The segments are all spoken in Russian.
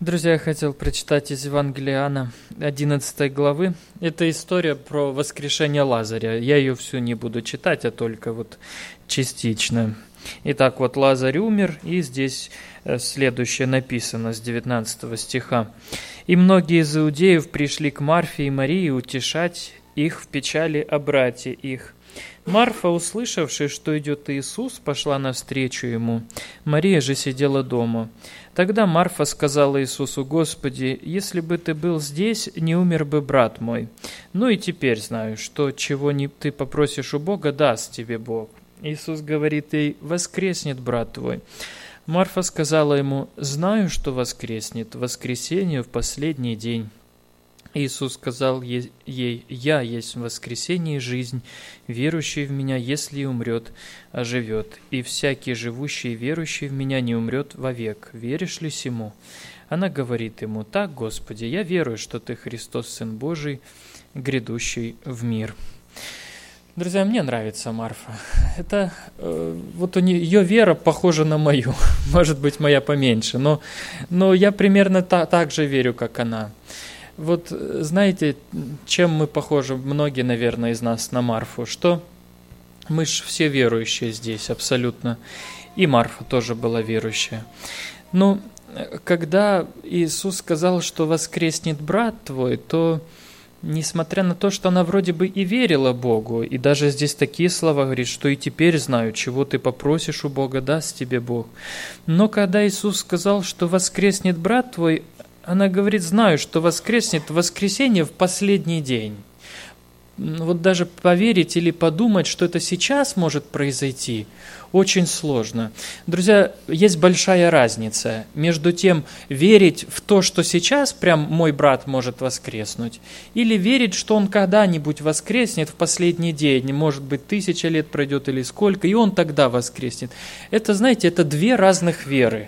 Друзья, я хотел прочитать из Евангелия Иоанна 11 главы. Это история про воскрешение Лазаря. Я ее всю не буду читать, а только вот частично. Итак, вот Лазарь умер, и здесь следующее написано с 19 стиха. «И многие из иудеев пришли к Марфе и Марии утешать их в печали о брате их. Марфа, услышавши, что идет Иисус, пошла навстречу ему. Мария же сидела дома. Тогда Марфа сказала Иисусу: Господи, если бы ты был здесь, не умер бы брат мой. Ну и теперь знаю, что чего не ты попросишь у Бога, даст тебе Бог. Иисус говорит ей: воскреснет брат твой. Марфа сказала ему: знаю, что воскреснет в воскресенье в последний день. Иисус сказал ей: «Я есть воскресение и жизнь. Верующий в Меня, если и умрет, оживет. И всякий живущий и верующий в Меня не умрет вовек. Веришь ли сему?» Она говорит ему: «Так, Господи, я верую, что Ты Христос, Сын Божий, грядущий в мир». Друзья, мне нравится Марфа. Это вот ее вера похожа на мою. Может быть, моя поменьше, но я примерно так же верю, как она. Вот знаете, чем мы похожи, многие, наверное, из нас на Марфу, что мы же все верующие здесь абсолютно, и Марфа тоже была верующая. Но когда Иисус сказал, что воскреснет брат твой, то, несмотря на то, что она вроде бы и верила Богу, и даже здесь такие слова говорит, что и теперь знаю, чего ты попросишь у Бога, даст тебе Бог. Но когда Иисус сказал, что воскреснет брат твой, она говорит: знаю, что воскреснет в воскресенье в последний день. Вот даже поверить или подумать, что это сейчас может произойти, очень сложно. Друзья, есть большая разница между тем, верить в то, что сейчас прям мой брат может воскреснуть, или верить, что он когда-нибудь воскреснет в последний день, может быть, 1000 лет пройдет или сколько, и он тогда воскреснет. Это, знаете, это две разных веры.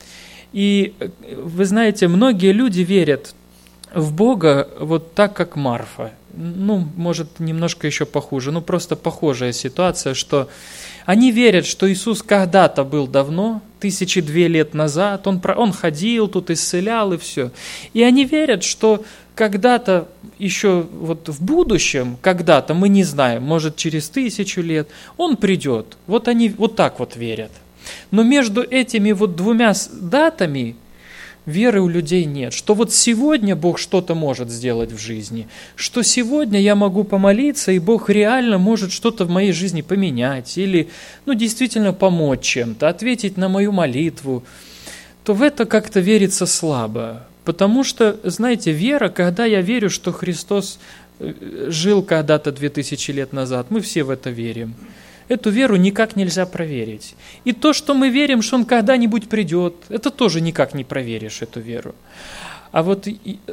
И вы знаете, многие люди верят в Бога вот так, как Марфа. Ну, может, немножко еще похуже, ну просто похожая ситуация, что они верят, что Иисус когда-то был давно, 1002 лет назад, он ходил, тут исцелял и все. И они верят, что когда-то еще вот в будущем, когда-то, мы не знаем, может через 1000 лет, он придет. Вот они вот так вот верят. Но между этими вот двумя датами веры у людей нет. Что вот сегодня Бог что-то может сделать в жизни, что сегодня я могу помолиться, и Бог реально может что-то в моей жизни поменять, или действительно помочь чем-то, ответить на мою молитву, то в это как-то верится слабо. Потому что, знаете, вера, когда я верю, что Христос жил когда-то 2000 лет назад, мы все в это верим. Эту веру никак нельзя проверить. И то, что мы верим, что Он когда-нибудь придет, это тоже никак не проверишь, эту веру. А вот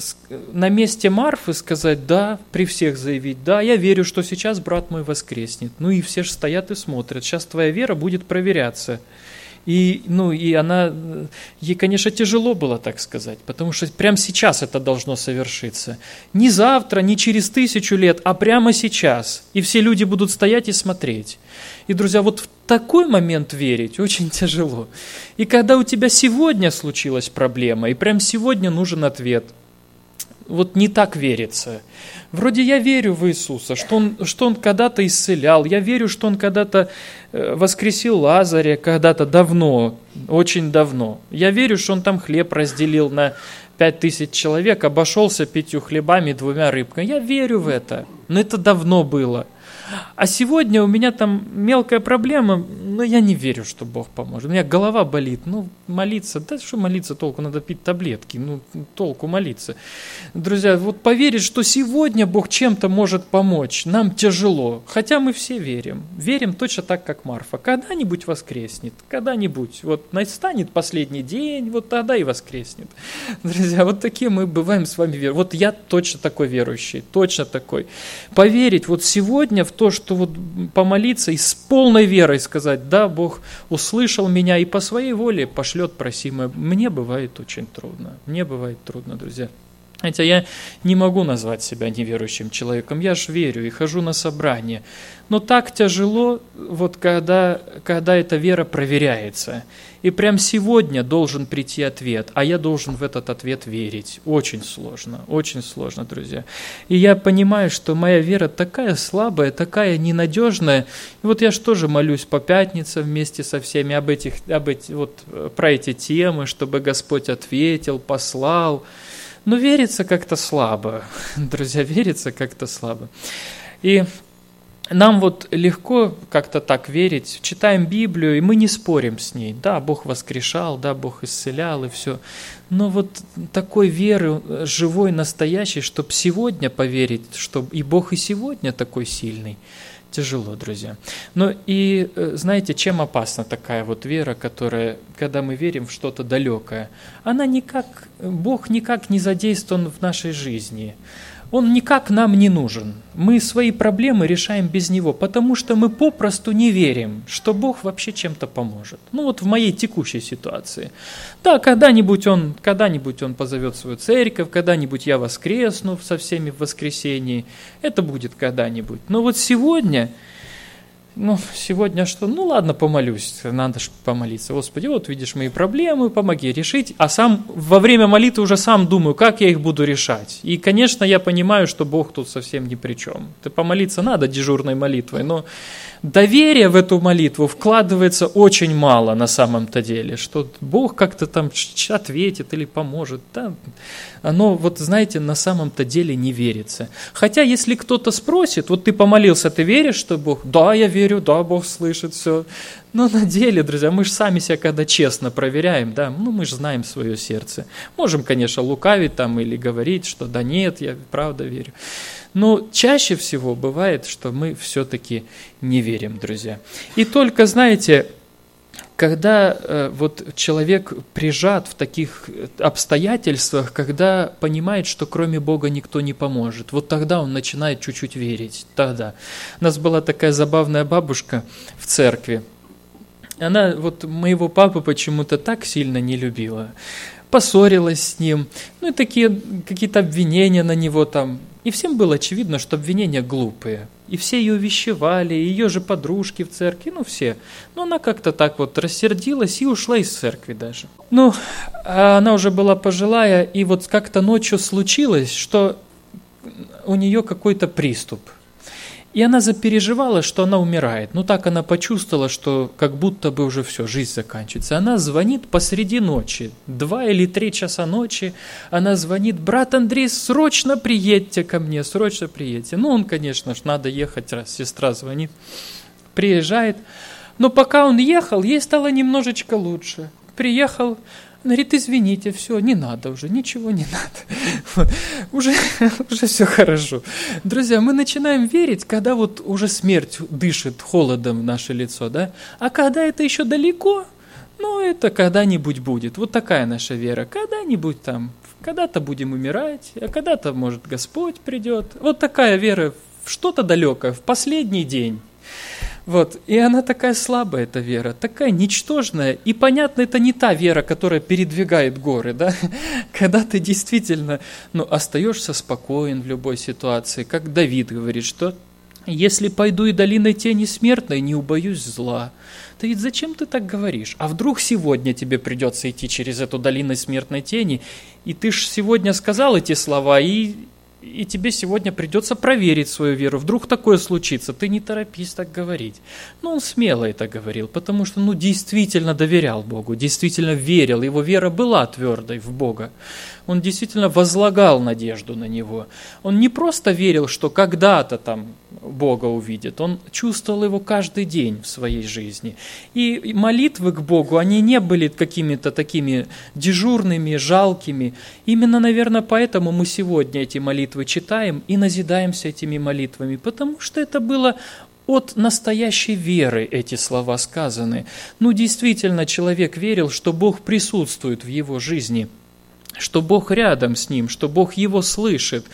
на месте Марфы сказать: да, при всех заявить: да, я верю, что сейчас брат мой воскреснет. И все же стоят и смотрят. Сейчас твоя вера будет проверяться. И ей, конечно, тяжело было так сказать, потому что прямо сейчас это должно совершиться. Не завтра, не через 1000 лет, а прямо сейчас. И все люди будут стоять и смотреть. И, друзья, вот в такой момент верить очень тяжело. И когда у тебя сегодня случилась проблема, и прямо сегодня нужен ответ, вот не так верится. Вроде я верю в Иисуса, что он когда-то исцелял, я верю, что Он когда-то воскресил Лазаря, когда-то давно, очень давно. Я верю, что Он там хлеб разделил на 5000 человек, обошелся 5 хлебами и 2 рыбками. Я верю в это, но это давно было. А сегодня у меня там мелкая проблема, но я не верю, что Бог поможет. У меня голова болит, молиться, да что молиться толку, надо пить таблетки, толку молиться. Друзья, вот поверить, что сегодня Бог чем-то может помочь, нам тяжело, хотя мы все верим. Верим точно так, как Марфа. Когда-нибудь воскреснет, когда-нибудь, вот настанет последний день, вот тогда и воскреснет. Друзья, вот такие мы бываем с вами верующие. Вот я точно такой верующий, точно такой. Поверить вот сегодня в то, что вот помолиться и с полной верой сказать: да, Бог услышал меня и по своей воле пошлет просимое. Мне бывает очень трудно. Мне бывает трудно, друзья. Хотя я не могу назвать себя неверующим человеком, я же верю и хожу на собрания. Но так тяжело, вот когда эта вера проверяется. И прям сегодня должен прийти ответ, а я должен в этот ответ верить. Очень сложно, друзья. И я понимаю, что моя вера такая слабая, такая ненадежная. И вот я же тоже молюсь по пятницам вместе со всеми про эти темы, чтобы Господь ответил, послал. Но верится как-то слабо, друзья, верится как-то слабо. И нам вот легко как-то так верить, читаем Библию, и мы не спорим с ней. Да, Бог воскрешал, да, Бог исцелял, и все. Но вот такой веры живой, настоящей, чтобы сегодня поверить, что и Бог и сегодня такой сильный, тяжело, друзья. Но и знаете, чем опасна такая вот вера, которая, когда мы верим в что-то далекое, Бог никак не задействован в нашей жизни. Он никак нам не нужен. Мы свои проблемы решаем без Него, потому что мы попросту не верим, что Бог вообще чем-то поможет. Ну вот в моей текущей ситуации. Да, когда-нибудь Он позовет свою церковь, когда-нибудь я воскресну со всеми в воскресенье. Это будет когда-нибудь. Но вот сегодня что? Ну ладно, помолюсь, надо же помолиться. Господи, вот видишь мои проблемы, помоги решить. А сам во время молитвы уже сам думаю, как я их буду решать. И, конечно, я понимаю, что Бог тут совсем ни при чем. Ты помолиться надо дежурной молитвой, но доверия в эту молитву вкладывается очень мало на самом-то деле, что Бог как-то там ответит или поможет. Да? Оно, вот знаете, на самом-то деле не верится. Хотя, если кто-то спросит, вот ты помолился, ты веришь, что Бог? Да, я верю, да, Бог слышит все. Но на деле, друзья, мы же сами себя когда честно проверяем, да, мы же знаем свое сердце. Можем, конечно, лукавить там или говорить, что да нет, я правда верю. Но чаще всего бывает, что мы все-таки не верим, друзья. И только, знаете, когда вот человек прижат в таких обстоятельствах, когда понимает, что кроме Бога никто не поможет, вот тогда он начинает чуть-чуть верить. Тогда. У нас была такая забавная бабушка в церкви. Она вот моего папу почему-то так сильно не любила. Поссорилась с ним, и такие какие-то обвинения на него там. И всем было очевидно, что обвинения глупые. И все ее увещевали, ее же подружки в церкви, все. Но она как-то так вот рассердилась и ушла из церкви даже. Она уже была пожилая, и вот как-то ночью случилось, что у нее какой-то приступ. И она запереживала, что она умирает. Так она почувствовала, что как будто бы уже все, жизнь заканчивается. Она звонит посреди ночи, 2 или 3 часа ночи. Она звонит: брат Андрей, срочно приедьте ко мне, срочно приедьте. Он, конечно ж, надо ехать, раз сестра звонит. Приезжает. Но пока он ехал, ей стало немножечко лучше. Приехал. Говорит: извините, все, не надо уже, ничего не надо. Уже все хорошо. Друзья, мы начинаем верить, когда вот уже смерть дышит холодом в наше лицо, да? А когда это еще далеко, это когда-нибудь будет. Вот такая наша вера. Когда-нибудь там, когда-то будем умирать, а когда-то, может, Господь придет. Вот такая вера в что-то далекое, в последний день. И она такая слабая, эта вера, такая ничтожная. И понятно, это не та вера, которая передвигает горы, да? Когда ты действительно, остаешься спокоен в любой ситуации. Как Давид говорит, что если пойду и долиной тени смертной, не убоюсь зла. Давид, зачем ты так говоришь? А вдруг сегодня тебе придется идти через эту долину смертной тени, и ты ж сегодня сказал эти слова, и тебе сегодня придется проверить свою веру. Вдруг такое случится, ты не торопись так говорить. Он смело это говорил, потому что действительно доверял Богу, действительно верил, его вера была твердой в Бога. Он действительно возлагал надежду на Него. Он не просто верил, что когда-то там Бога увидит, он чувствовал Его каждый день в своей жизни. И молитвы к Богу, они не были какими-то такими дежурными, жалкими. Именно, наверное, поэтому мы сегодня эти молитвы читаем и назидаемся этими молитвами, потому что это было от настоящей веры эти слова сказаны. Действительно, человек верил, что Бог присутствует в его жизни, что Бог рядом с ним, что Бог его слышит.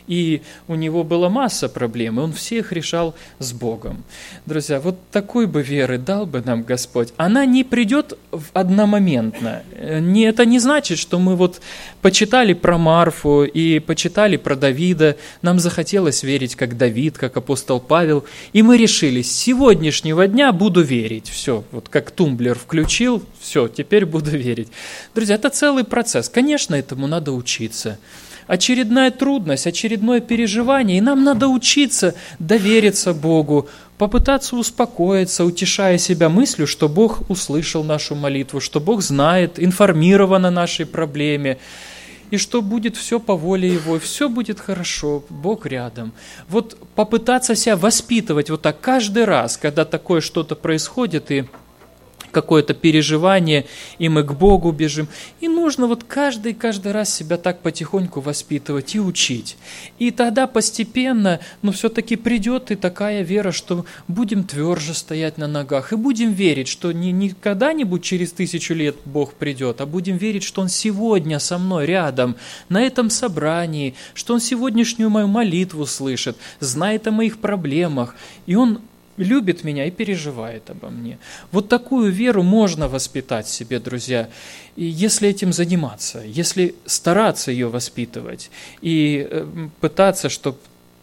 и у него была масса проблем, и он все их решал с Богом. Друзья, вот такой бы веры дал бы нам Господь. Она не придет одномоментно. Это не значит, что мы вот почитали про Марфу и почитали про Давида, нам захотелось верить, как Давид, как апостол Павел, и мы решили, с сегодняшнего дня буду верить. Все, вот как тумблер включил, все, теперь буду верить. Друзья, это целый процесс. Конечно, этому надо учиться. Очередная трудность, очередное переживание, и нам надо учиться довериться Богу, попытаться успокоиться, утешая себя мыслью, что Бог услышал нашу молитву, что Бог знает, информирован о нашей проблеме, и что будет все по воле Его, все будет хорошо, Бог рядом. Вот попытаться себя воспитывать вот так каждый раз, когда такое что-то происходит, и какое-то переживание, и мы к Богу бежим. И нужно вот каждый раз себя так потихоньку воспитывать и учить. И тогда постепенно, все-таки придет и такая вера, что будем тверже стоять на ногах, и будем верить, что не когда-нибудь через 1000 лет Бог придет, а будем верить, что Он сегодня со мной рядом, на этом собрании, что Он сегодняшнюю мою молитву слышит, знает о моих проблемах, и Он любит меня и переживает обо мне. Вот такую веру можно воспитать в себе, друзья, и если этим заниматься, если стараться ее воспитывать и пытаться, чтобы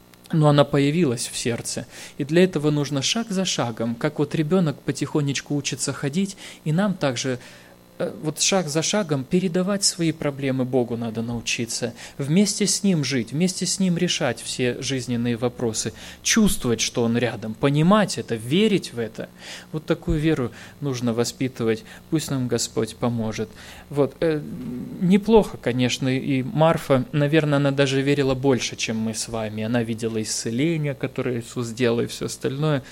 она появилась в сердце. И для этого нужно шаг за шагом, как вот ребенок потихонечку учится ходить, и нам также вот шаг за шагом передавать свои проблемы Богу надо научиться, вместе с Ним жить, вместе с Ним решать все жизненные вопросы, чувствовать, что Он рядом, понимать это, верить в это. Вот такую веру нужно воспитывать, пусть нам Господь поможет. Вот. Неплохо, конечно, и Марфа, наверное, она даже верила больше, чем мы с вами. Она видела исцеление, которое Иисус сделал, и все остальное.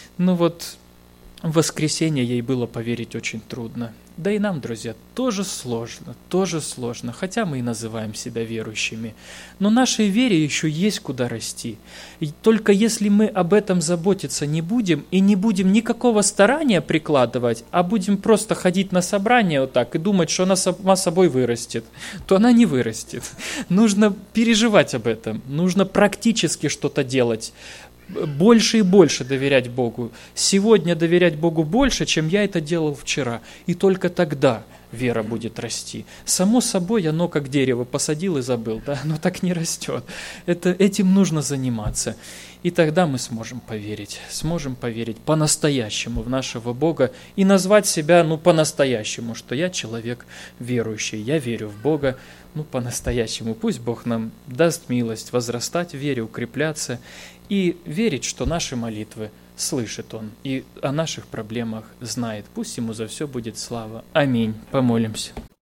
В воскресенье ей было поверить очень трудно. Да и нам, друзья, тоже сложно, хотя мы и называем себя верующими. Но нашей вере еще есть куда расти. И только если мы об этом заботиться не будем, и не будем никакого старания прикладывать, а будем просто ходить на собрание вот так и думать, что она сама собой вырастет, то она не вырастет. Нужно переживать об этом, нужно практически что-то делать. Больше и больше доверять Богу. Сегодня доверять Богу больше, чем я это делал вчера. И только тогда вера будет расти. Само собой, оно как дерево посадил и забыл, да? Оно так не растет. Этим нужно заниматься. И тогда мы сможем поверить по-настоящему в нашего Бога и назвать себя, по-настоящему, что я человек верующий, я верю в Бога, по-настоящему. Пусть Бог нам даст милость возрастать в вере, укрепляться и верить, что наши молитвы слышит Он и о наших проблемах знает. Пусть Ему за все будет слава. Аминь. Помолимся.